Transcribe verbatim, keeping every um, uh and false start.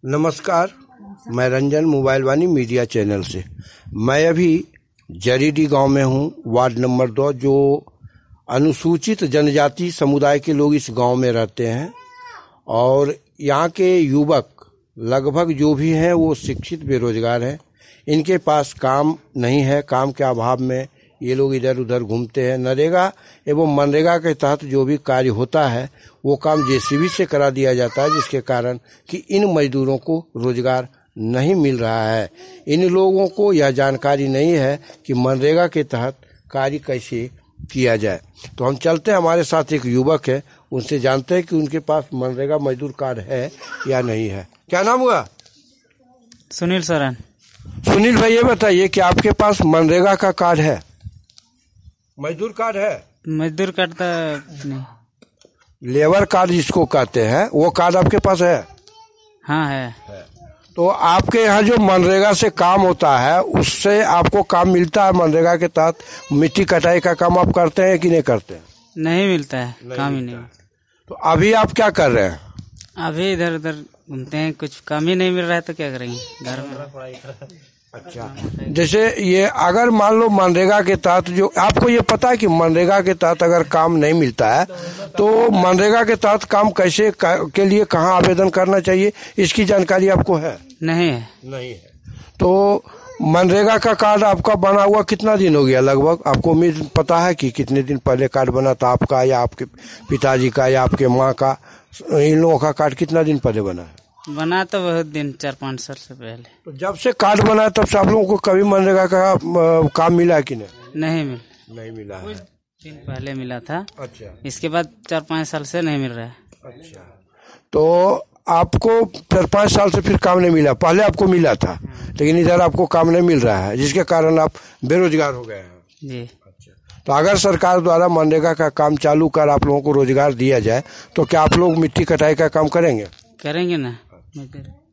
नमस्कार, मैं Ranjan mobile Vani media channel से। मैं अभी जरीडी गांव में हूं, वार्ड नंबर दो, जो अनुसूचित जनजाति समुदाय के लोग इस गांव में रहते हैं। और यहाँ के युवक लगभग जो भी हैं वो शिक्षित बेरोजगार हैं। इनके पास काम नहीं है। काम के अभाव में ये लोग इधर उधर घूमते हैं। नरेगा एवं मनरेगा के तहत जो भी कार्य होता है वो काम जेसीबी से करा दिया जाता है, जिसके कारण कि इन मजदूरों को रोजगार नहीं मिल रहा है। इन लोगों को यह जानकारी नहीं है कि मनरेगा के तहत कार्य कैसे किया जाए। तो हम चलते हैं, हमारे साथ एक युवक है, उनसे जानते हैं कि उनके पास मनरेगा मजदूर कार्ड है या नहीं है। क्या नाम हुआ? सुनील सोरेन। सुनील भाई, ये बताइए कि आपके पास मनरेगा का कार्ड है, मजदूर कार्ड है? मजदूर कार्ड तो नहीं। लेबर कार्ड जिसको कहते हैं वो कार्ड आपके पास है? हाँ है, है। तो आपके यहाँ जो मनरेगा से काम होता है उससे आपको काम मिलता है? मनरेगा के तहत मिट्टी कटाई का काम आप करते हैं कि नहीं करते हैं? नहीं मिलता है, काम ही नहीं। तो अभी आप क्या कर रहे हैं? अभी इधर उधर घूमते हैं, कुछ काम ही नहीं मिल रहा है तो क्या करेंगे, घर में। अच्छा, जैसे ये अगर मान लो मनरेगा के तहत, जो आपको ये पता है कि मनरेगा के तहत अगर काम नहीं मिलता है तो मनरेगा के तहत काम कैसे के लिए कहाँ आवेदन करना चाहिए, इसकी जानकारी आपको है? नहीं है। नहीं है। तो मनरेगा का कार्ड आपका बना हुआ कितना दिन हो गया लगभग? आपको उम्मीद पता है कि कितने दिन पहले कार्ड बना था आपका, या आपके पिताजी का, या आपके माँ का? इन लोगों का कार्ड कितना दिन पहले बना है? बना तो बहुत दिन, चार पाँच साल से पहले। तो जब से कार्ड बना तब से आप लोगों को कभी मनरेगा का काम मिला कि नहीं? नहीं मिल नहीं मिला है। कुछ दिन पहले मिला था। अच्छा। इसके बाद चार पाँच साल से नहीं मिल रहा है। अच्छा, तो आपको चार पाँच साल से फिर काम नहीं मिला? पहले आपको मिला था लेकिन इधर आपको काम नहीं मिल रहा है, जिसके कारण आप बेरोजगार हो गए हैं। जी। अच्छा, तो अगर सरकार द्वारा मनरेगा का काम चालू कर आप लोगों को रोजगार दिया जाए तो क्या आप लोग मिट्टी कटाई का काम करेंगे? करेंगे ना।